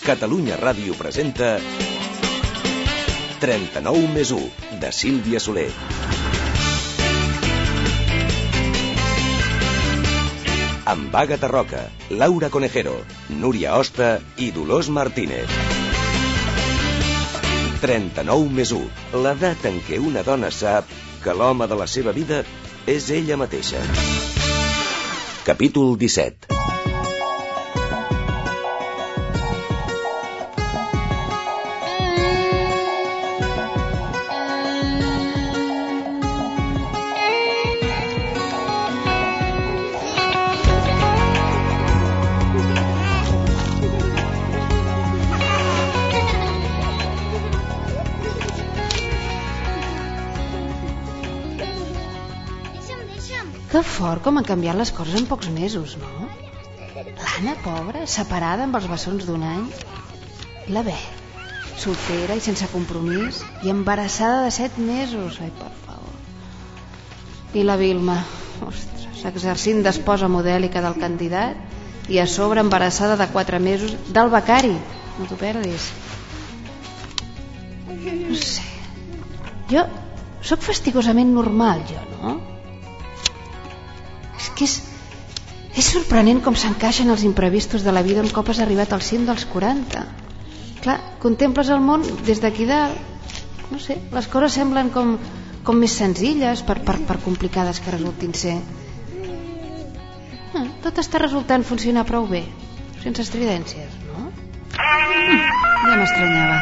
Catalunya Ràdio presenta 39+1, de Sílvia Soler. Amb Àgata Roca, Laura Conejero, Núria Hosta i Dolors Martínez. 39+1, l'edat en què una dona sap que l'home de la seva vida és ella mateixa. Capítol 17. Que fort com han canviat les coses en pocs mesos, no? L'Anna, pobra, separada amb els bessons d'un any. I la Beth, soltera i sense compromís, i embarassada de 7 mesos. Ai, per favor. I la Vilma, ostres, exercint d'esposa modèlica del candidat i a sobre embarassada de 4 mesos del becari. No t'ho perdis. No sé. Jo sóc fastigosament normal, jo, no? És sorprenent com s'encaixen els imprevistos de la vida un cop has arribat al cim dels 40. Clar, contemples el món des d'aquí dalt. No sé, les coses semblen com més senzilles per complicades que resultin ser. Tot està resultant funcionar prou bé, sense estridències, no? Ja m'estranyava.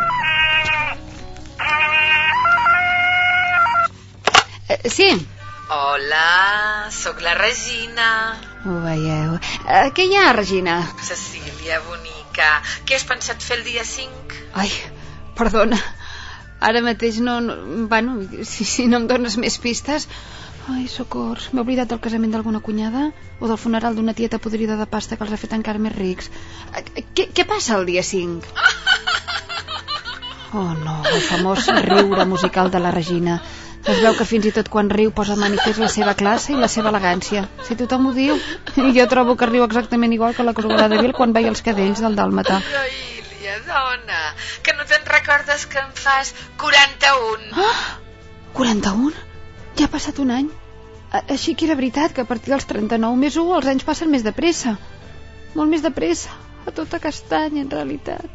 Sí. Hola, sóc la Regina. Ho veieu. Què hi ha, Regina? Cecília, bonica. Què has pensat fer el dia 5? Ai, perdona. Ara mateix no... Bueno, si no em dones més pistes... Ai, socors. M'he oblidat del casament d'alguna cunyada o del funeral d'una tieta podrida de pasta que els ha fet encara més rics. Què passa el dia 5? Oh, no, el famós riure musical de la Regina. Es veu que fins i tot quan riu posa manifest la seva classe i la seva elegància. Si tothom ho diu. I jo trobo que riu exactament igual que la Corugada de Vil quan veia els cadells del dàlmata. Però, Ília, dona, que no te'n recordes que en fas 41? Ah, 41? Ja ha passat un any. Així que era veritat que a partir dels 39+1 els anys passen més de pressa. Molt més de pressa. A tota castanya, en realitat.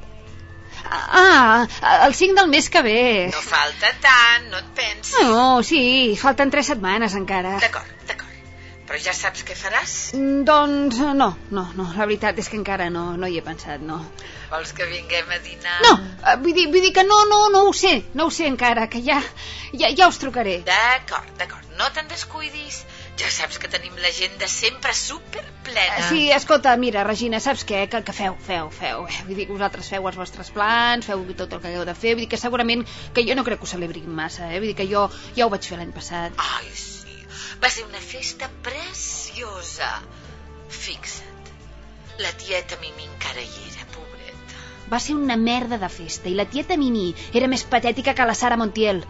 El 5 del mes que ve. No falta tant, no et pensis. No, sí, falten 3 setmanes encara. D'acord. Però ja saps què faràs? Doncs no, la veritat és que encara no hi he pensat, no. Vols que vinguem a dinar? No, vull dir que no ho sé encara, que ja us trucaré. D'acord, no te'n descuidis. Ja saps que tenim l'agenda sempre superplena. Sí, escolta, mira, Regina, saps què? Que feu. Vull dir que vosaltres feu els vostres plans, feu tot el que hagueu de fer. Vull dir que segurament que jo no crec que ho celebri massa, Vull dir que jo ja ho vaig fer l'any passat. Ai, sí. Va ser una festa preciosa. Fixa't, la tieta Mimi encara hi era, pobreta. Va ser una merda de festa i la tieta Mimi era més patètica que la Sara Montiel.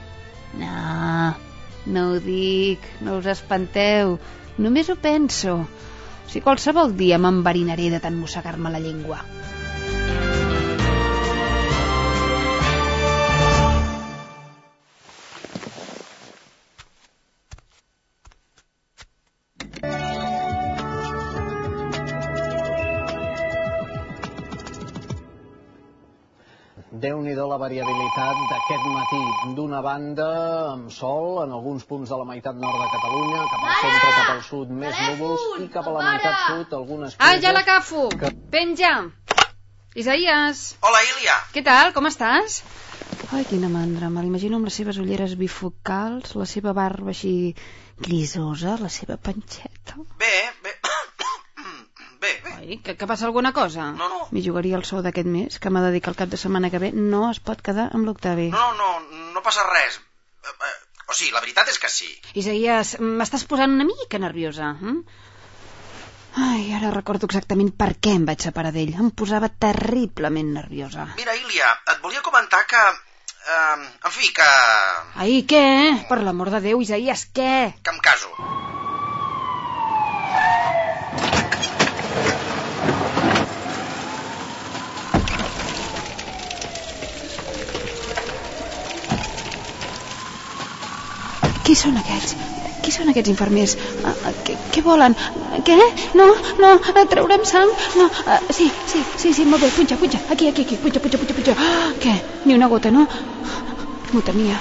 No ho dic, no us espanteu, només ho penso. Si qualsevol dia m'enverinaré de tant mossegar-me la llengua. Déu-n'hi-do la variabilitat d'aquest matí. D'una banda, amb sol, en alguns punts de la meitat nord de Catalunya, cap al centre, cap al sud, més núvols, i cap a la meitat sud, algunes pluges... Ja l'agafo! Penja! Isaías! Hola, Ília! Què tal? Com estàs? Ai, quina mandra. Me l'imagino amb les seves ulleres bifocals, la seva barba així grisosa, la seva panxeta... Bé. Ai, que passa alguna cosa? No. M'hi jugaria el sou d'aquest mes, que m'ha de dir que el cap de setmana que ve no es pot quedar amb l'Octavi. No passa res. O sigui, la veritat és que sí. Isaías, m'estàs posant una mica nerviosa. Ai, ara recordo exactament per què em vaig separar d'ell. Em posava terriblement nerviosa. Mira, Ília, et volia comentar que... en fi, que... Ai, què? Per l'amor de Déu, Isaías, què? Que em caso. són aquests? Qui són aquests infermers? Què volen? Què? No, traurem sang? No, sí, molt bé, punxa, aquí, punxa. Què? Ni una gota, no? M'ho temia.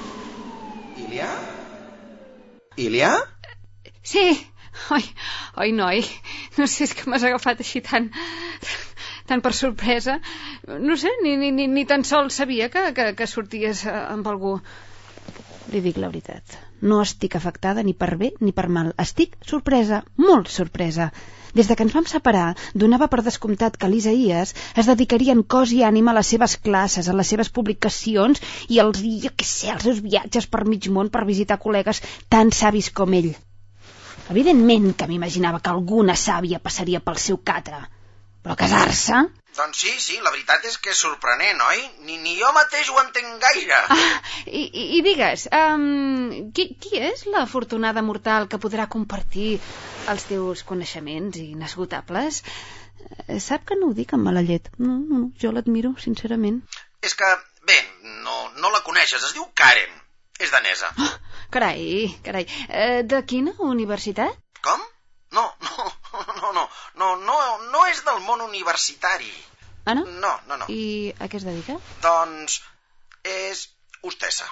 Ilia? Sí. Ai, noi, no sé, és que m'has agafat així tan per sorpresa. No sé, ni tan sols sabia que sorties amb algú. Li dic la veritat. No estic afectada ni per bé ni per mal. Estic sorpresa, molt sorpresa. Des de que ens vam separar, donava per descomptat que l'Isaías es dedicaria en cos i ànima a les seves classes, a les seves publicacions i als seus viatges per mig món per visitar col·legues tan savis com ell. Evidentment que m'imaginava que alguna sàvia passaria pel seu catre. Però casar-se? Doncs sí, la veritat és que és sorprenent, oi? Ni jo mateix ho entenc gaire. I digues, qui és l'afortunada mortal que podrà compartir els teus coneixements inesgotables? Sap que no ho dic amb mala llet. No, jo l'admiro, sincerament. És que, bé, no la coneixes, es diu Karen. És danesa. Oh, carai. De quina universitat? Com? No és del món universitari. Ah, no? No. I a què es dedica? Doncs és hostessa.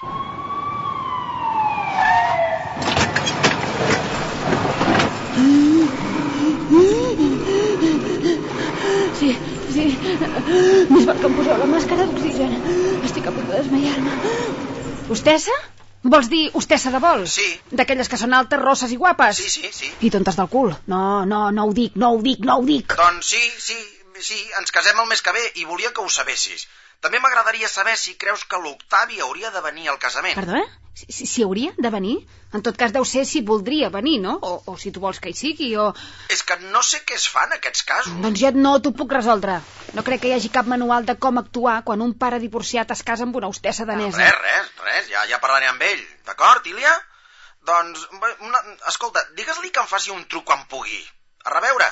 Sí. Més val que em poseu la màscara d'oxigen. Estic a punt de desmaiar-me. Hostessa? Vols dir hostessa de vol? Sí. D'aquelles que són altes, rosses i guapes? Sí. I tontes del cul? No ho dic. Doncs sí, ens casem el mes que ve i volia que ho sabessis. També m'agradaria saber si creus que l'Octavi hauria de venir al casament. Perdona? Si hauria de venir? En tot cas deu ser si voldria venir, no? O si tu vols que hi sigui, o... És que no sé què es fa en aquests casos. Doncs ja no t'ho puc resoldre. No crec que hi hagi cap manual de com actuar quan un pare divorciat es casa amb una hostessa danesa. Res, ja parlaré amb ell. D'acord, Ilia? Doncs, escolta, digues-li que em faci un truc quan pugui. A reveure.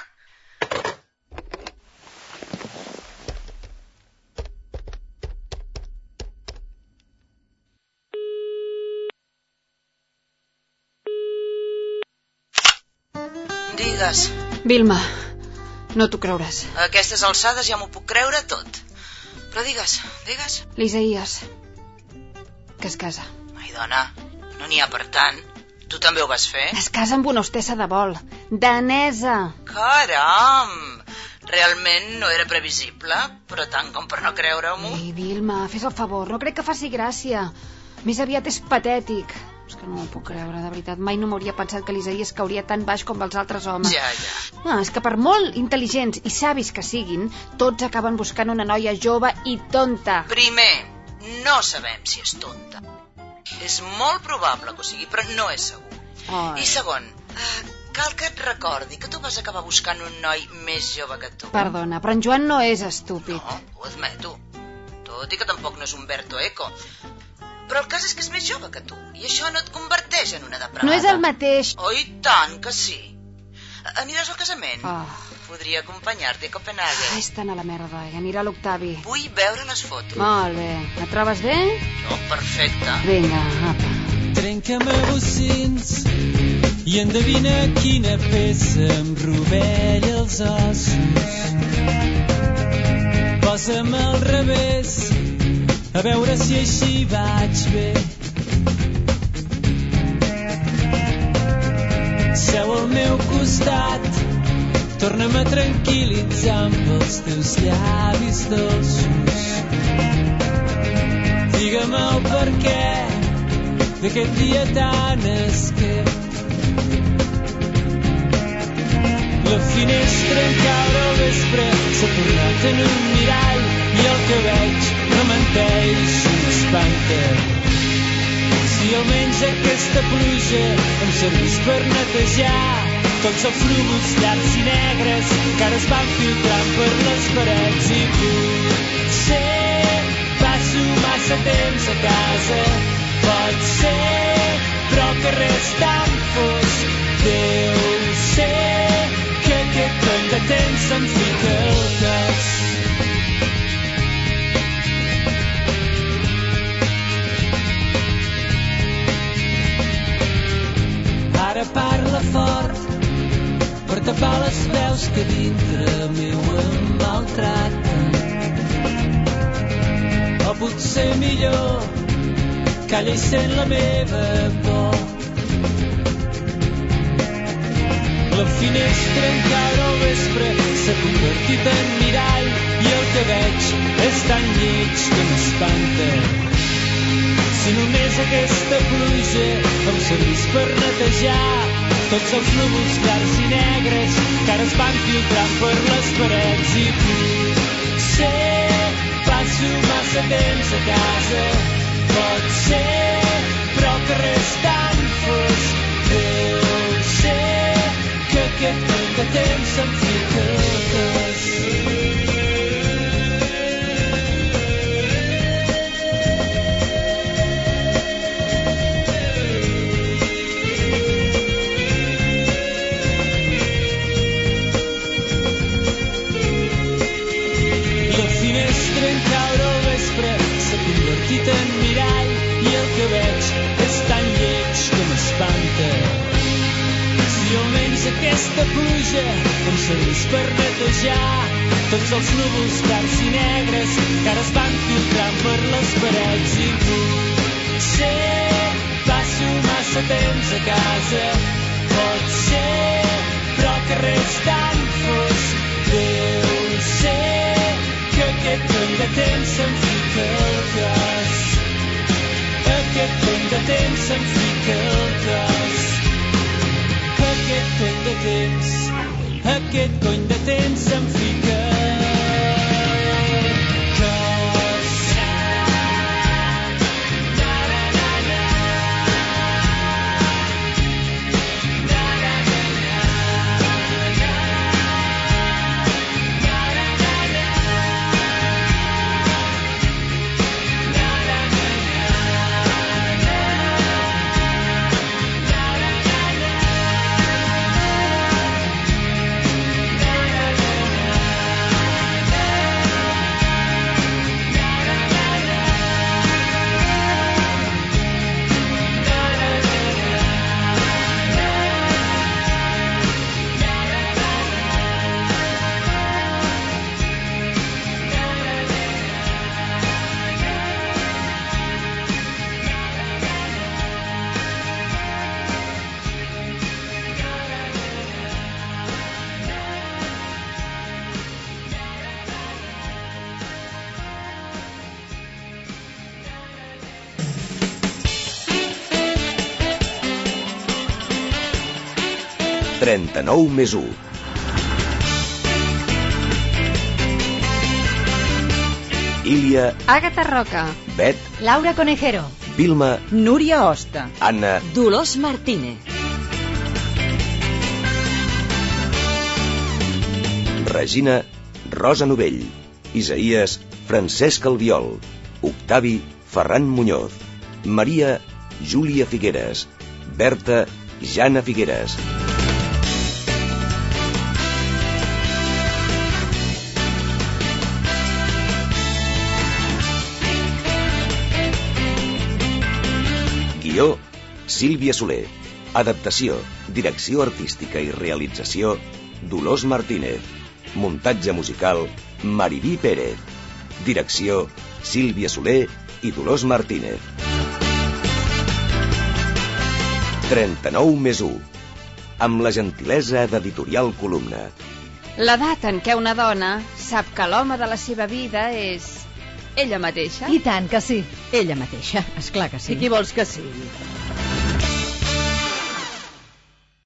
Digues. Vilma, no t'ho creuràs. A aquestes alçades ja m'ho puc creure tot. Però digues. L'Isaías, que es casa. Ai, dona, no n'hi ha per tant. Tu també ho vas fer? Es casa amb una hostessa de vol. Danesa. Caram! Realment no era previsible, però tant com per no creure-m'ho. Ei, Vilma, fes el favor, no crec que faci gràcia. Més aviat és patètic. És que no m'ho puc creure, de veritat. Mai no m'hauria pensat que l'Isaías cauria tan baix com els altres homes. Ja. És que per molt intel·ligents i savis que siguin, tots acaben buscant una noia jove i tonta. Primer, no sabem si és tonta. És molt probable que ho sigui, però no és segur. I segon, cal que et recordi que tu vas acabar buscant un noi més jove que tu. Perdona, però en Joan no és estúpid. No, ho admeto. Tot i que tampoc no és Umberto Eco. Però el cas és que és més jove que tu, i això no et converteix en una depravada. No és el mateix. Oh, i tant que sí. Aniràs al casament? Podria acompanyar-te a Copenhague. És tan a la merda, i anirà l'Octavi. Vull veure les fotos. Molt bé. Et trobes bé? Jo, perfecte. Vinga, apa. Trenca-me bocins i endevina quina peça em rovella els ossos. Posa'm al revés, a veure si així vaig bé. Seu al meu costat, torna'm a tranquil·litzar amb els teus llavis dolços. Digue'm el perquè d'aquest dia tan esquerp. La finestra en caure al vespre s'ha tornat en un mirall i el que veig no menteix, m'espanta. Si almenys aquesta pluja em servís per netejar tots els núvols llargs i negres que ara es van filtrant per les parets i potser passo massa temps a casa, pot ser, però que res tan fosc. Deu ser que aquest tant de temps se'm fica al nas. que dintre meu em maltraten. O potser millor calla i sent la meva por. La finestra en caure al vespre s'ha convertit en mirall i el que veig és tan lleig que m'espanta. Si només aquesta pluja em servís per netejar tots els núvols clars i negres que ara es van filtrant per les parets i potser passo massa temps a casa, pot ser, però que res tan fosc. Deu ser que aquest any de temps se'm fica al cas. La finestra en caure al vespre s'ha convertit en mirall i el que veig és tan lleig que m'espanta. Si almenys aquesta pluja em servís per netejar tots els núvols clars i negres que ara es van filtrant per les parets i potser passo massa temps a casa, pot ser, però que res tan fosc. Deu ser que aquest any de temps se'm fica al cas. Aquest any de temps se'm fica al cas. Aquest cony de temps, aquest cony de temps se'm fica al cas. Trenta-nou més u. Ília, Àgata Roca, Bet, Laura Conejero, Vilma, Núria Hosta, Anna, Dolors Martínez, Regina, Rosa Novell, Isaías, Francesc Albiol, Octavi, Ferran Muñoz, Maria, Júlia Figueres, Berta, Jana Figueres. Guió, Sílvia Soler. Adaptació, direcció artística i realització, Dolors Martínez. Muntatge musical, Mariví Pérez. Direcció, Sílvia Soler i Dolors Martínez. 39 més 1. Amb la gentilesa d'Editorial Columna. L'edat en què una dona sap que l'home de la seva vida és ella mateixa. I tant que sí, ella mateixa, esclar que sí. I qui vols que sigui?